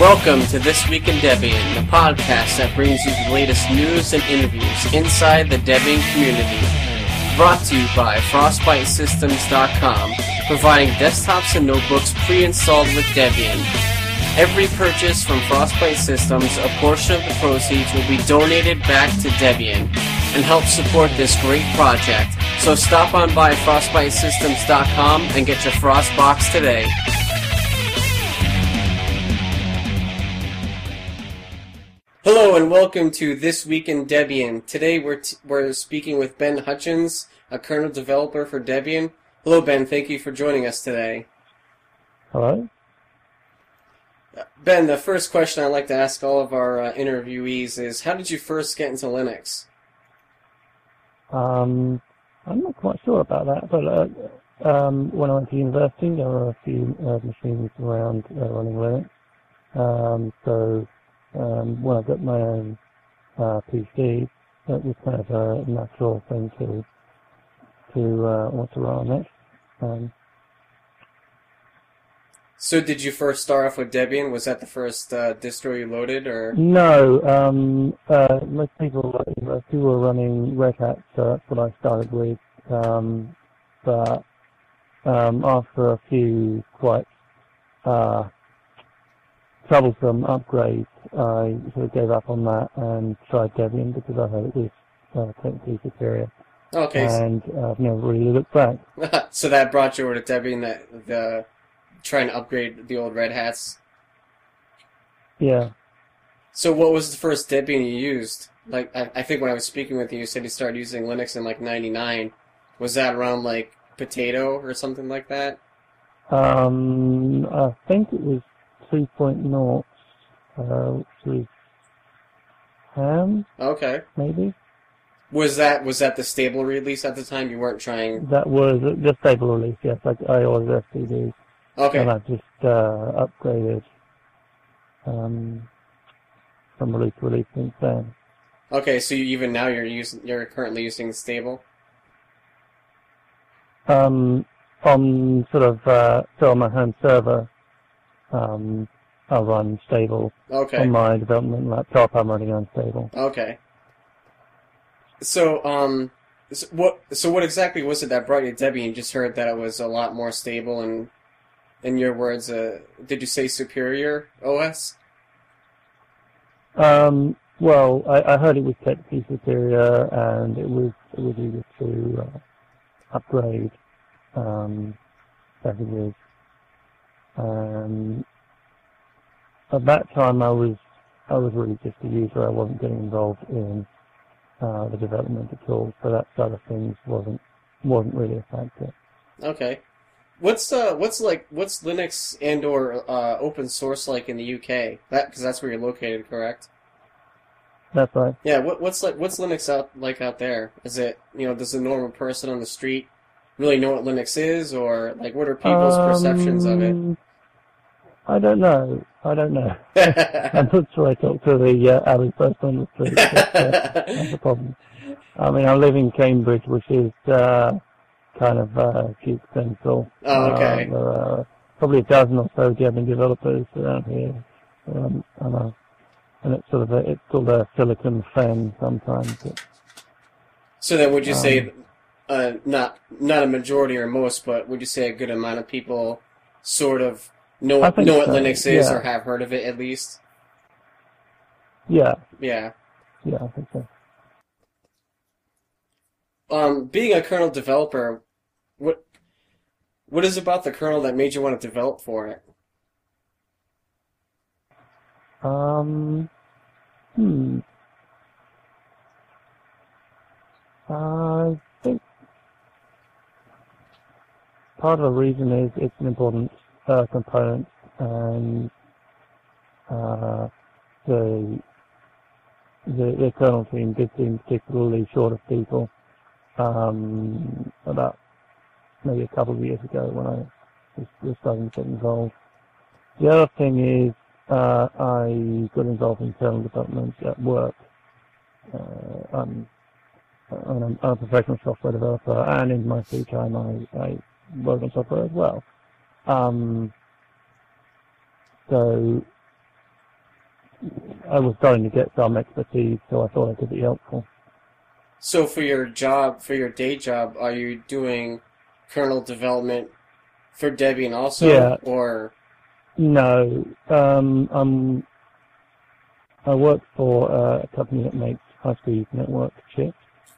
Welcome to This Week in Debian, the podcast that brings you the latest news and interviews inside the Debian community. Brought to you by FrostbiteSystems.com, providing desktops and notebooks pre-installed with Debian. Every purchase from Frostbite Systems, a portion of the proceeds will be donated back to Debian and help support this great project. So stop on by FrostbiteSystems.com and get your Frostbox today. Hello and welcome to This Week in Debian. Today we're speaking with Ben Hutchins, a kernel developer for Debian. Hello Ben, thank you for joining us today. Hello. Ben, the first question I'd like to ask all of our interviewees is, how did you first get into Linux? I'm not quite sure about that, but when I went to university, there were a few machines around running Linux. When I got my own PC, it was kind of a natural thing to want to run on it. So did you first start off with Debian? Was that the first distro you loaded, or? No, most people at university were running Red Hat, so that's what I started with. But after a few quite troublesome upgrades, I sort of gave up on that and tried Debian because I heard it was technically superior. Okay. And I've never really looked back. So that brought you over to Debian, the trying to upgrade the old Red Hats? Yeah. So what was the first Debian you used? Like, I think when I was speaking with you, you said you started using Linux in like 99. Was that around like Potato or something like that? I think it was 2.0, which was Ham. Okay. Maybe. Was that the stable release at the time? You weren't trying. That was the stable release. Yes, I was STD. Okay. And I just upgraded from release to release since then. Okay, so even now you're currently using stable. On sort of so on my home server. I'll run stable. Okay. On my development laptop, I'm running unstable. Okay. So, what exactly was it that brought you to Debian? You just heard that it was a lot more stable, and in your words, did you say superior OS? Well, I heard it was technically superior, and it was easy to upgrade packages. At that time, I was really just a user. I wasn't getting involved in the development at all, so that side of things wasn't really a factor. Okay, what's Linux and/or open source like in the UK? Because that's where you're located, correct? That's right. Yeah. What's Linux out there? Is it, does the normal person on the street really know what Linux is, or like what are people's perceptions of it? I don't know. I'm not sure I talk to the average person on the street. That's the problem. I mean, I live in Cambridge, which is kind of cute central. Oh, okay. There are probably a dozen or so Debian developers around here. And it's sort of it's called a Silicon Fen sometimes. So then, would you say not a majority or most, but would you say a good amount of people sort of know what Linux is, or have heard of it at least? Yeah. Yeah. Yeah, I think so. Being a kernel developer, what is about the kernel that made you want to develop for it? I think part of the reason is it's an important component, and the kernel team did seem particularly short of people about maybe a couple of years ago when I was starting to get involved. The other thing is I got involved in kernel development at work. I'm a professional software developer, and in my free time I work on software as well. So I was starting to get some expertise, so I thought I could be helpful. So for your day job, are you doing kernel development for Debian also? Yeah. Or No. I work for a company that makes high-speed network chips.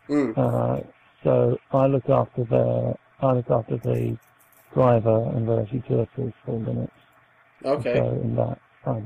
So I look after the driver and various utilities for Linux. Okay. So in that,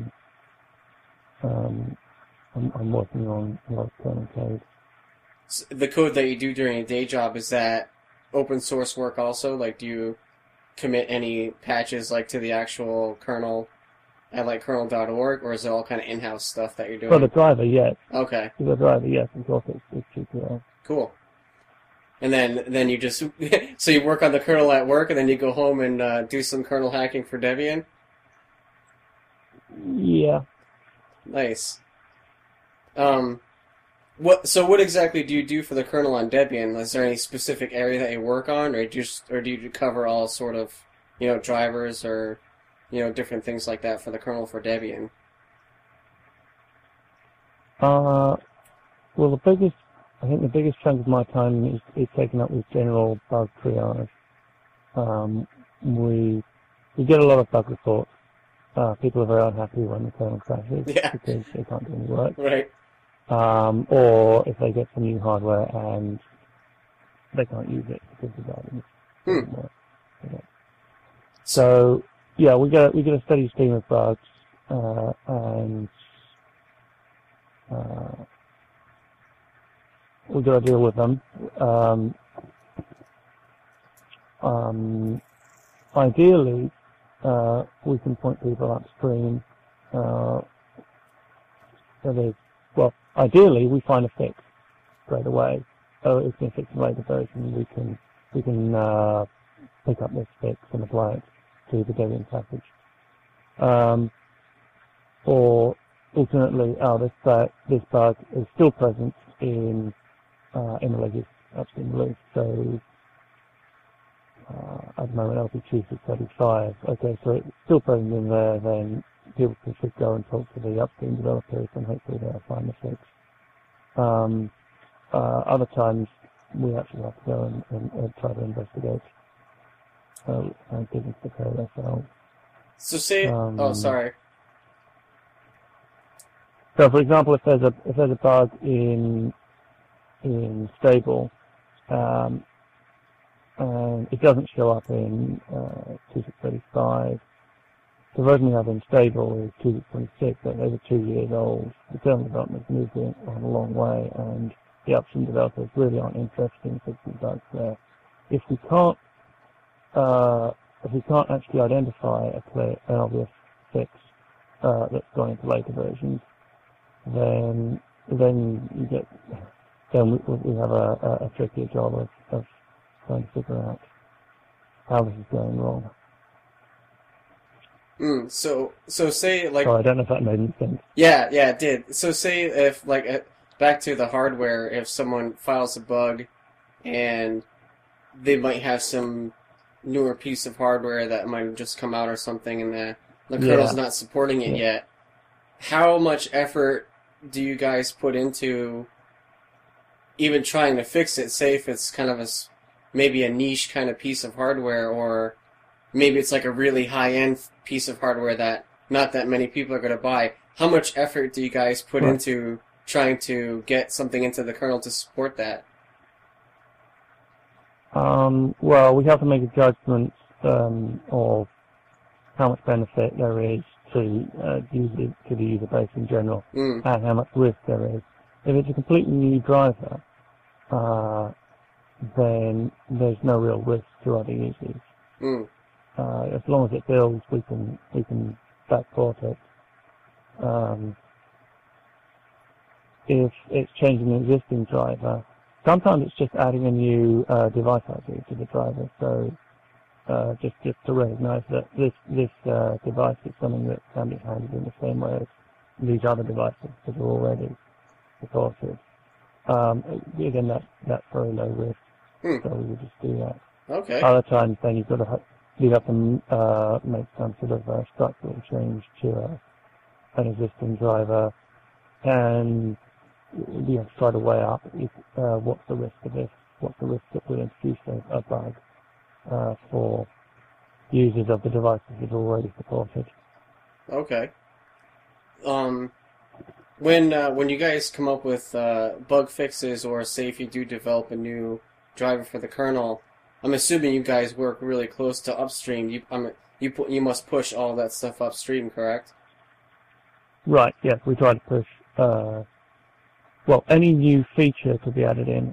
I'm working on a lot of kernel code. So the code that you do during a day job, is that open source work also? Like, do you commit any patches like to the actual kernel at like kernel.org, or is it all kind of in-house stuff that you're doing? For the driver, yes. Okay. For the driver, yes. Of course, it's GPL. Cool. And then you just so you work on the kernel at work, and then you go home and do some kernel hacking for Debian. Yeah. Nice. What exactly do you do for the kernel on Debian? Is there any specific area that you work on, or do you cover all sort of, drivers or, different things like that for the kernel for Debian? Well, I think the biggest chunk of my time is taken up with general bug triage. We get a lot of bug reports. People are very unhappy when the kernel crashes because they can't do any work. Right. Or if they get some new hardware and they can't use it because the guidance doesn't work. Okay. So yeah, we get a steady stream of bugs, and we got to deal with them. Ideally, we can point people upstream. Ideally, we find a fix straight away. So if we fix a later version, we can pick up this fix and apply it to the Debian package. Or alternately, this bug is still present in the latest upstream release. So at the moment, LP 635. Okay, so it's still present in there. Then people should go and talk to the upstream developers, and hopefully they'll find the fix. Other times, we actually have to go and try to investigate and dig into the code ourselves. So say, sorry. So, for example, if there's a bug in stable, and it doesn't show up in 2635. The version we have in stable is 2626, but over 2 years old. The kernel development's moved on a long way, and the upstream developers really aren't interested in fixing bugs there. If we can't actually identify an obvious fix that's gone into later versions, then we have a trickier job of trying to figure out how this is going wrong. So say like. Sorry, I don't know if that made any sense. Yeah, it did. So say if back to the hardware, if someone files a bug, and they might have some newer piece of hardware that might have just come out or something, and the kernel's not supporting it yet. How much effort do you guys put into even trying to fix it? Say if it's kind of maybe a niche kind of piece of hardware, or maybe it's like a really high-end piece of hardware that not that many people are going to buy. How much effort do you guys put into trying to get something into the kernel to support that? Well, we have to make a judgment of how much benefit there is to the user base in general, and how much risk there is. If it's a completely new driver, then there's no real risk to other users. As long as it builds, we can backport it. If it's changing an existing driver, sometimes it's just adding a new device ID to the driver. So just to recognize that this device is something that can be handled in the same way as these other devices that are already supported. Again, that's very low risk, so we would just do that. Okay. Other times, then you'd have to make some sort of structural change to an existing driver, and you have to try to weigh up what's the risk of this, what's the risk that we introduce a bug for users of the devices that are already supported. Okay. When you guys come up with bug fixes, or say if you do develop a new driver for the kernel, I'm assuming you guys work really close to upstream. You must push all that stuff upstream, correct? Right. Yes, we try to push. Well, any new feature to be added in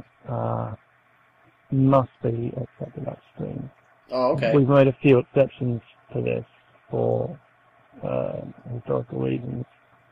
must be accepted upstream. Oh, okay. We've made a few exceptions to this for historical reasons.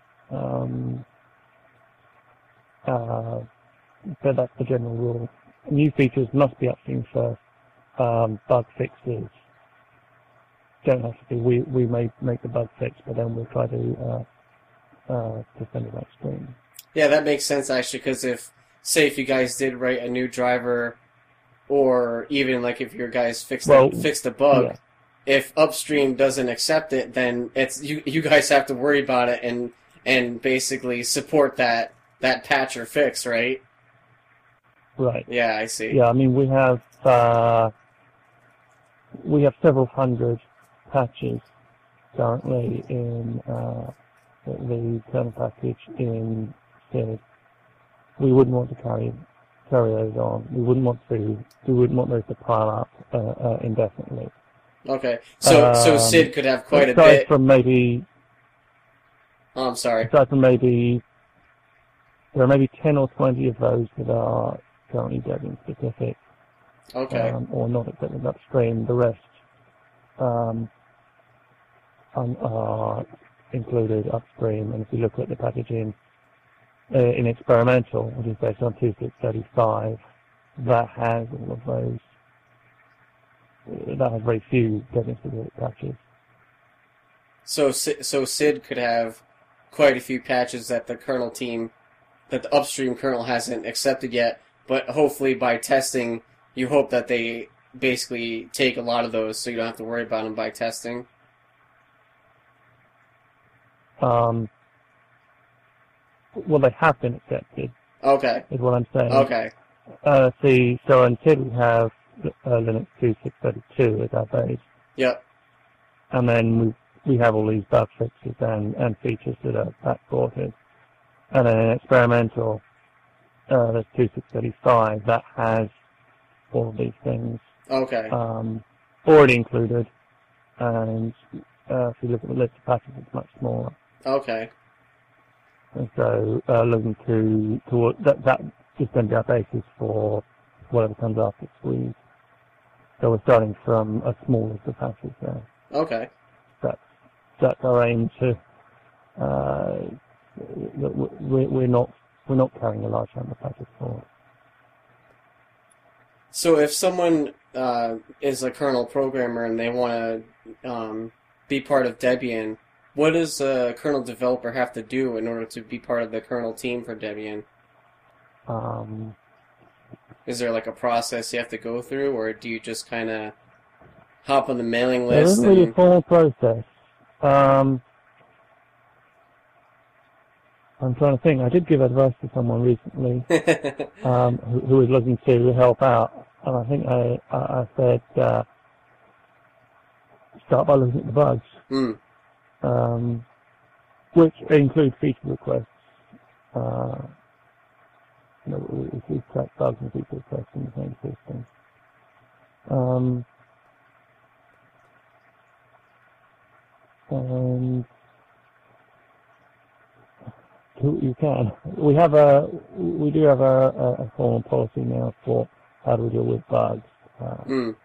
But that's the general rule. New features must be upstream first. Bug fixes don't have to be. We may make the bug fix, but then we'll try to send it upstream. Yeah, that makes sense actually, because if you guys did write a new driver, or even like if your guys fixed the bug, yeah. If upstream doesn't accept it, then it's you guys have to worry about it and basically support that patch or fix, right? Right. Yeah, I see. Yeah, I mean we have several hundred patches currently in the kernel package in SID. We wouldn't want to carry those on. We wouldn't want those to pile up indefinitely. Okay, so SID could have quite a bit. Aside from maybe, oh, I'm sorry. Aside from maybe, there are maybe 10 or 20 of those that are currently Debian specific. Okay. Or not accepted upstream. The rest are included upstream. And if you look at the packaging in experimental, which is based on 2635, that has all of those. That has very few Debian specific patches. So SID could have quite a few patches that the kernel team, that the upstream kernel hasn't accepted yet, but hopefully by testing, you hope that they basically take a lot of those so you don't have to worry about them by testing. Well, they have been accepted. Okay. Is what I'm saying. Okay. So in SID we have Linux 2632 as our base. Yep. And then we have all these bug fixes and features that are backported. And then in experimental, there's 2635 that has all of these things. Okay. Already included. And if you look at the list of patches, it's much smaller. Okay. And so looking to that is going to be our basis for whatever comes after Squeeze. So we're starting from a small list of patches there. Okay. That's our aim to. We're not carrying a large number of patches forward. So if someone is a kernel programmer and they want to be part of Debian, what does a kernel developer have to do in order to be part of the kernel team for Debian? Is there like a process you have to go through, or do you just kind of hop on the mailing list? There isn't really a formal process. I'm trying to think. I did give advice to someone recently who was looking to help out, and I think I said start by looking at the bugs, which include feature requests. We track bugs and feature requests in the same system. And you can. We do have a formal policy now for how do we deal with bugs, and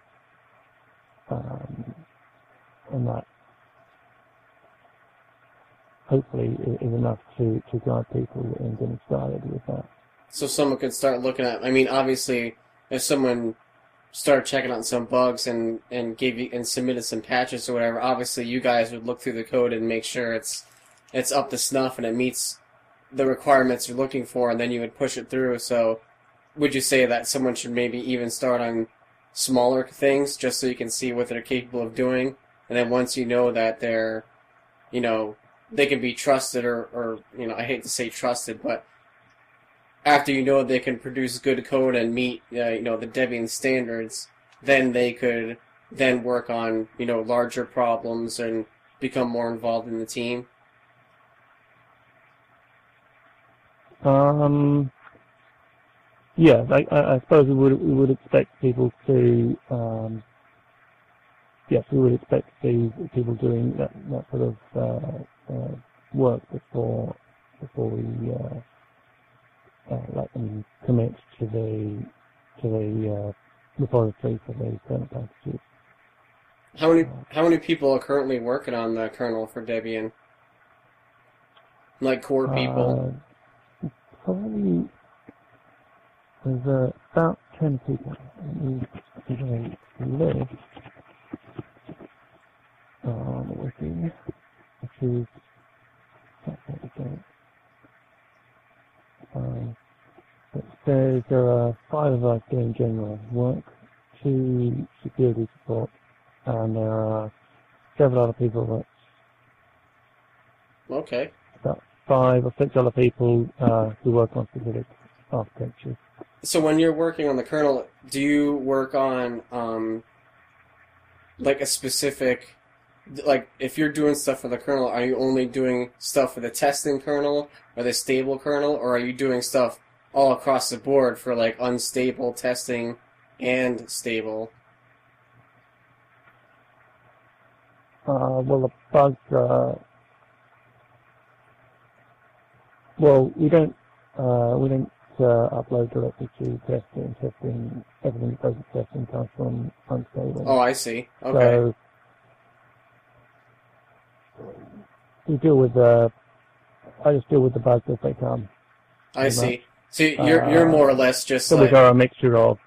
that hopefully is enough to guide people in getting started with that. So someone could start looking at. I mean, obviously, if someone started checking out some bugs and gave you and submitted some patches or whatever, obviously you guys would look through the code and make sure it's up to snuff and it meets the requirements you're looking for, and then you would push it through. So would you say that someone should maybe even start on smaller things just so you can see what they're capable of doing, and then once you know that they're, they can be trusted, or I hate to say trusted, but after they can produce good code and meet the Debian standards, then they could then work on larger problems and become more involved in the team. Yeah, I suppose we would expect people to. Yes, we would expect to see people doing that sort of work before we let them commit to the repository for the kernel packages. How many people are currently working on the kernel for Debian? Like core people? Probably there's about 10 people. Let me give a list. Wiki, which is it says there are 5 of us doing general work, 2 security support, and there are several other people. Okay. About 5 or 6 other people who work on specific architectures. So when you're working on the kernel, do you work on like a specific, like if you're doing stuff for the kernel, are you only doing stuff for the testing kernel or the stable kernel, or are you doing stuff all across the board for like unstable testing and stable? Well, the bugs. Well, we don't upload directly to testing. Testing, everything that goes to testing comes from unstable. Oh, I see. Okay. So we deal with I just deal with the bugs as they come. I see. So you're more or less just so like... we got a mixture of...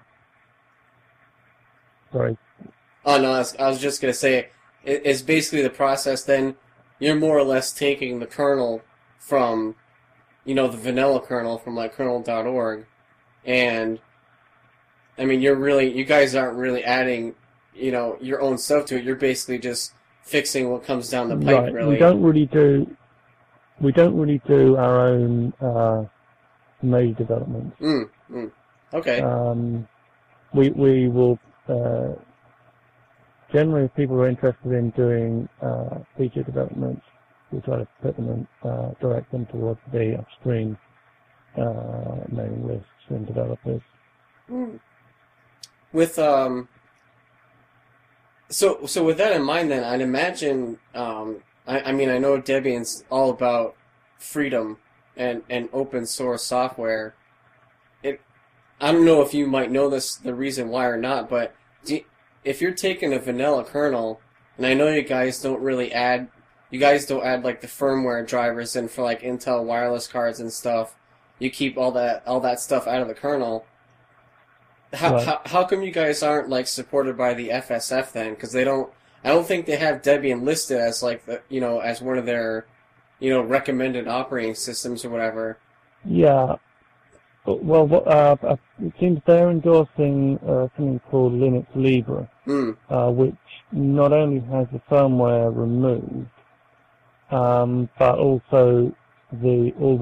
Sorry. Oh, no, I was just going to say, it's basically the process then, you're more or less taking the kernel from, the vanilla kernel from like kernel.org, and, I mean, you guys aren't really adding, your own stuff to it, you're basically just fixing what comes down the pipe, right. really. We don't really do our own major development. Okay. We will generally, if people are interested in doing feature development, we try to put them in, direct them towards the upstream mailing lists and developers. With So with that in mind, then I'd imagine. I mean, I know Debian's all about freedom and open source software. I don't know if you might know the reason why or not, but if you're taking a vanilla kernel, and I know you guys don't add like the firmware drivers in for like Intel wireless cards and stuff. You keep all that stuff out of the kernel. How come you guys aren't like supported by the FSF then? Because I don't think they have Debian listed as like as one of their recommended operating systems or whatever. Yeah. Well, it seems they're endorsing something called Linux Libre, which not only has the firmware removed, but also all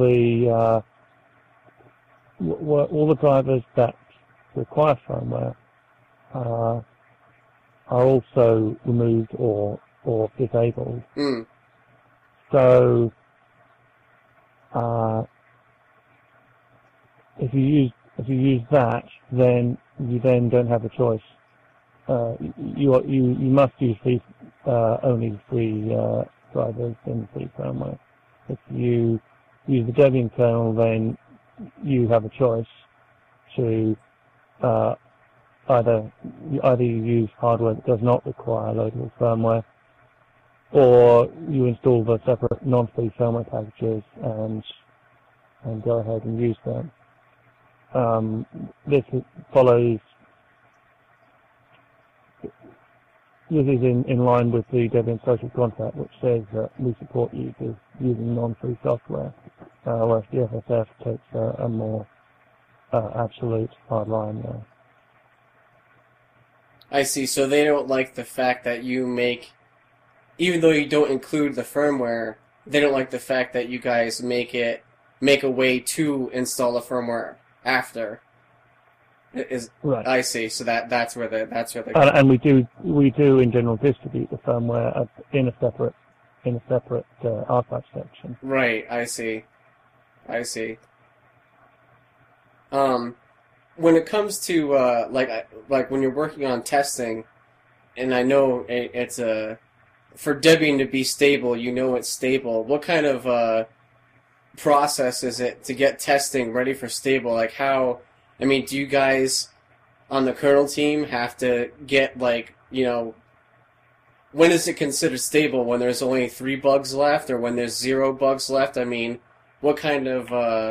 the drivers that require firmware are also removed or disabled. So if you use that, then you don't have a choice. You must use only free drivers and free firmware. If you use the Debian kernel, then you have a choice to either you use hardware that does not require loadable firmware, or you install the separate non-free firmware packages and go ahead and use them. This is in line with the Debian social contract, which says that we support users using non-free software, whereas the FSF takes a more absolute hard line there. I see. So they don't like the fact that you make, even though you don't include the firmware, they don't like the fact that you guys make a way to install the firmware after. Right. I see. So that's where the and we do in general distribute the firmware in a separate archive section. Right. I see. When it comes to like when you're working on testing, and I know it's for Debian to be stable, it's stable. What kind of process is it to get testing ready for stable? Like how? I mean, do you guys on the kernel team have to get when is it considered stable? When there's only 3 bugs left, or when there's 0 bugs left? I mean, what kind of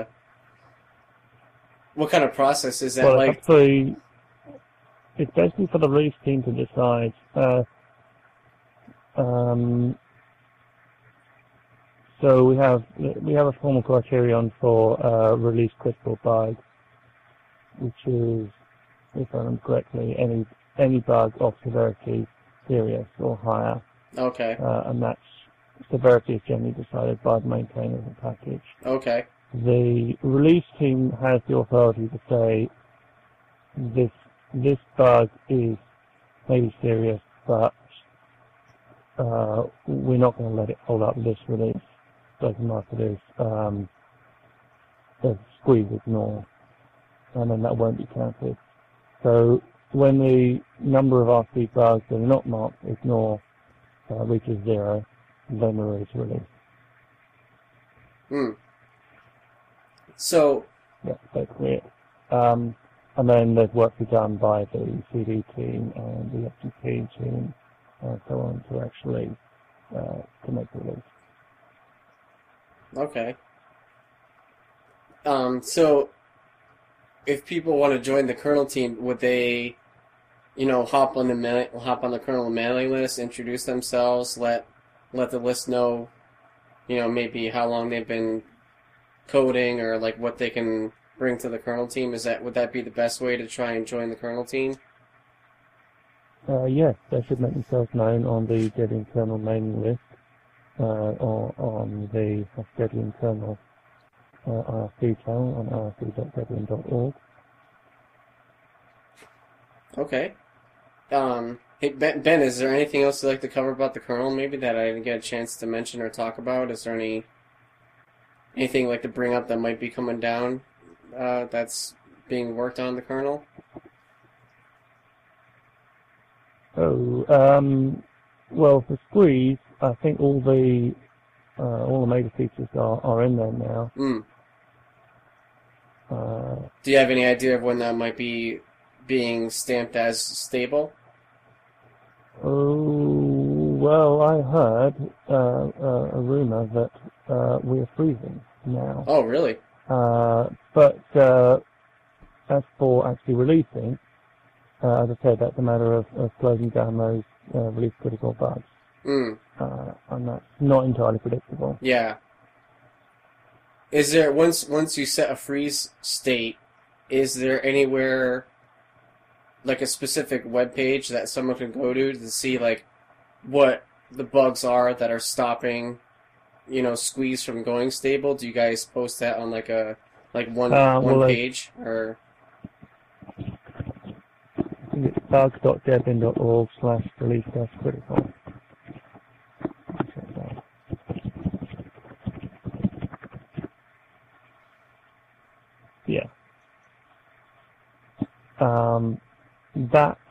process is that like? It's basically for the release team to decide. So we have a formal criterion for release critical bugs, which is, if I remember correctly, any bug of severity serious or higher. Okay. And that severity is generally decided by the maintainer of the package. Okay. The release team has the authority to say this bug is maybe serious, but we're not going to let it hold up this release. Doesn't matter there's squeeze ignore, and then that won't be counted. So when the number of RC bugs that are not marked ignore reaches 0, then we're ready to release. So yeah, basically it. And then there's work to be done by the CD team and the FTP team and so on to actually to make the release. Okay. So if people want to join the kernel team, would they, hop on the kernel mailing list, introduce themselves, let the list know, maybe how long they've been coding or like what they can bring to the kernel team? Would that be the best way to try and join the kernel team? Yes, they should make themselves known on the Debian kernel mailing list or on the Debian kernel IRC channel on irc.debian.org. Okay. Hey, Ben, is there anything else you'd like to cover about the kernel, maybe, that I didn't get a chance to mention or talk about? Is there anything like to bring up that might be coming down that's being worked on the kernel? Well, for Squeeze, I think all the major features are in there now. Do you have any idea of when that might be being stamped as stable? Well, I heard a rumor that we are freezing now. Oh, really? But as for actually releasing, as I said, that's a matter of closing down those release critical bugs. And that's not entirely predictable. Yeah. Is there, once you set a freeze state, is there anywhere, like a specific web page that someone can go to see like what the bugs are that are stopping, Squeeze from going stable? Do you guys post that on one page or? I think it's bugs.debian.org/release-critical. Yeah. That's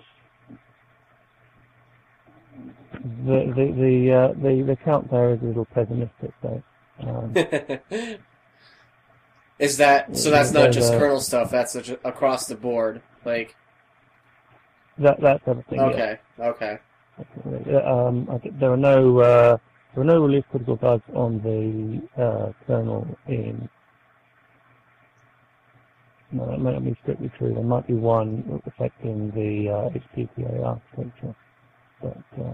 the count there is a little pessimistic though. Is that so? That's not just kernel stuff. That's across the board, like. That's everything. Okay. Yeah. Okay. There are no release critical bugs on the kernel in. No, that might not be strictly true. There might be one affecting the HPPA architecture, but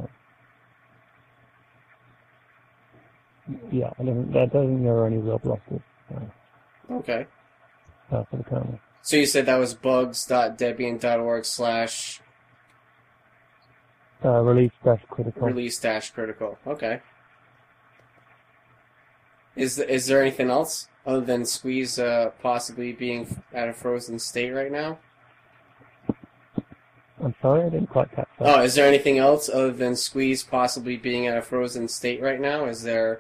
yeah, I don't think there are any real blockers. Okay. For the kernel. So you said that was bugs.debian.org/ release-critical. Release-critical. Okay. Is there anything else other than Squeeze possibly being at a frozen state right now? I'm sorry, I didn't quite catch that. Oh, is there anything else other than Squeeze possibly being at a frozen state right now? Is there,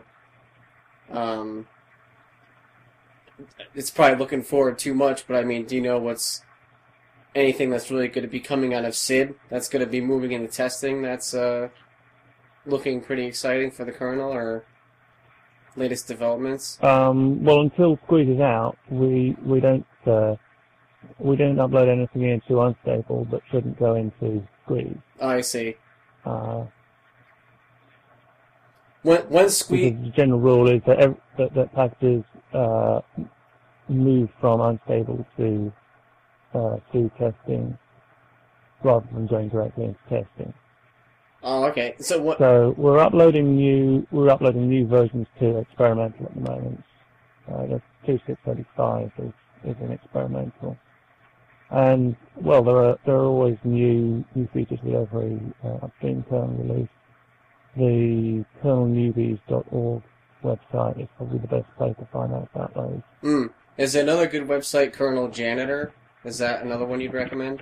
it's probably looking forward too much, but I mean, do you know anything that's really going to be coming out of SID that's going to be moving into testing that's looking pretty exciting for the kernel, or latest developments? Well, until Squeeze is out, we don't upload anything into Unstable that shouldn't go into Squeeze. Oh, I see. When Squeeze... Because the general rule is that packages move from Unstable to testing rather than going directly into testing. Oh, okay. So we're uploading new versions to experimental at the moment. The 2.635 is an experimental, and well, there are always new features with every upstream kernel release. The kernelnewbies.org website is probably the best place to find out about those. Is there another good website, Kernel Janitor? Is that another one you'd recommend?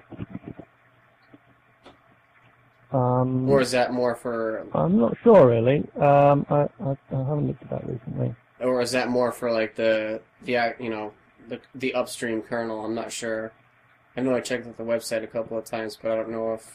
Or is that more for... I'm not sure, really. I haven't looked at that recently. Or is that more for, like, the upstream kernel? I'm not sure. I know I checked out the website a couple of times, but I don't know if...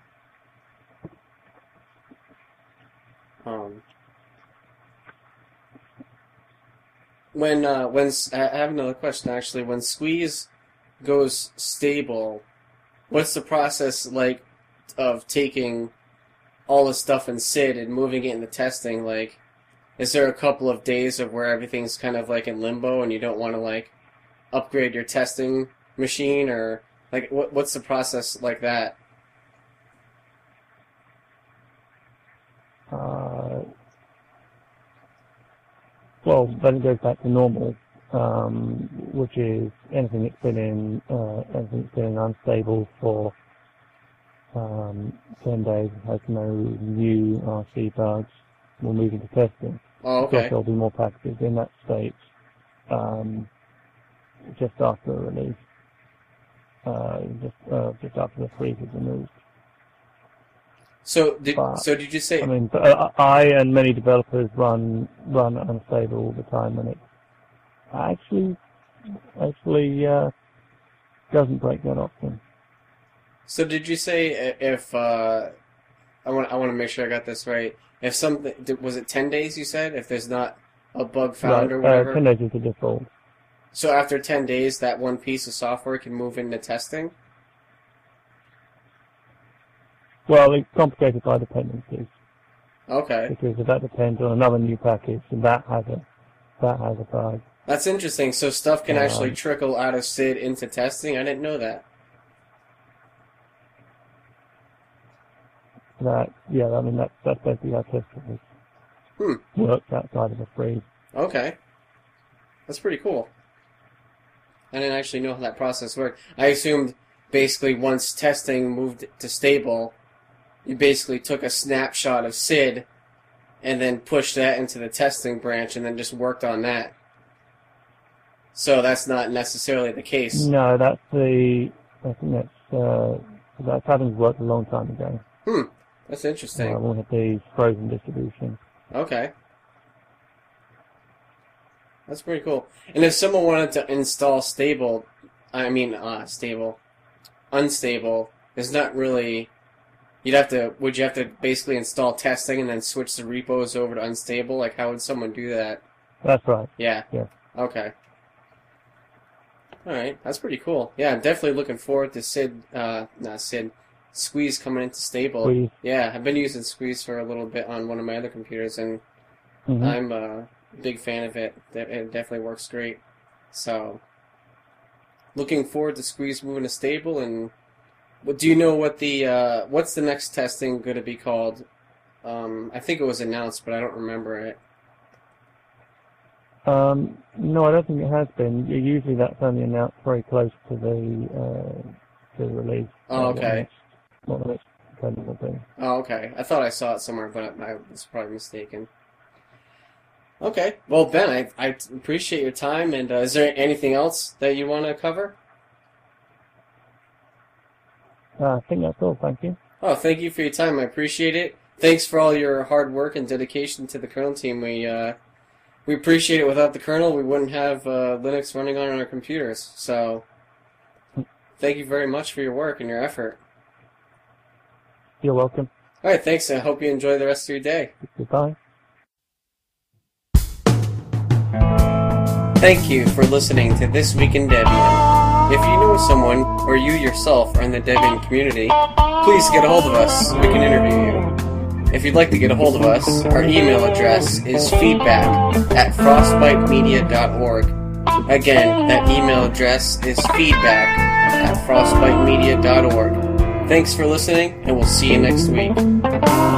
I have another question, actually. When Squeeze goes stable, what's the process like of taking all the stuff in SID and moving it into testing? Like, is there a couple of days of where everything's kind of like in limbo and you don't want to like upgrade your testing machine, or like what's the process like that? Well, then it goes back to normal, which is anything that's been in unstable for 10 days and has no new RC bugs, will move into testing. Oh, okay. Of course, there'll be more packages in that state just after a release, just after the freeze is removed. So did you say? I mean, I and many developers run Unstable all the time, and it actually doesn't break that often. So did you say if I want to make sure I got this right? If something, was it 10 days? You said if there's not a bug found, right, or whatever. 10 days is the default. So after 10 days, that one piece of software can move into testing? Well, it's complicated by dependencies. Okay. Because if that depends on another new package, and that has a bug. That's interesting. So stuff can actually trickle out of SID into testing? I didn't know that. That's basically how testing works outside of a freeze. Okay. That's pretty cool. I didn't actually know how that process worked. I assumed basically once testing moved to stable, you basically took a snapshot of SID and then pushed that into the testing branch and then just worked on that. So that's not necessarily the case. No, that's how things worked a long time ago. That's interesting. One of these frozen distributions. Okay. That's pretty cool. And if someone wanted to install unstable, there's not really... Would you have to basically install testing and then switch the repos over to unstable? Like, how would someone do that? That's right. Yeah. Okay. Alright, that's pretty cool. Yeah, I'm definitely looking forward to Squeeze coming into stable. Squeeze. Yeah, I've been using Squeeze for a little bit on one of my other computers, and I'm a big fan of it. It definitely works great. So, looking forward to Squeeze moving to stable. And do you know what what's the next testing going to be called? I think it was announced, but I don't remember it. No, I don't think it has been. Usually that's only announced very close to the release. Oh, okay. What the next will be. Oh, okay. I thought I saw it somewhere, but I was probably mistaken. Okay. Well, Ben, I appreciate your time, and is there anything else that you want to cover? I think that's all. Thank you. Oh, thank you for your time. I appreciate it. Thanks for all your hard work and dedication to the kernel team. We appreciate it. Without the kernel, we wouldn't have Linux running on our computers. So, thank you very much for your work and your effort. You're welcome. All right, thanks. I hope you enjoy the rest of your day. Goodbye. Thank you for listening to This Week in Debian. If you know someone, or you yourself are in the Debian community, please get a hold of us so we can interview you. If you'd like to get a hold of us, our email address is feedback@frostbitemedia.org. Again, that email address is feedback@frostbitemedia.org. Thanks for listening, and we'll see you next week.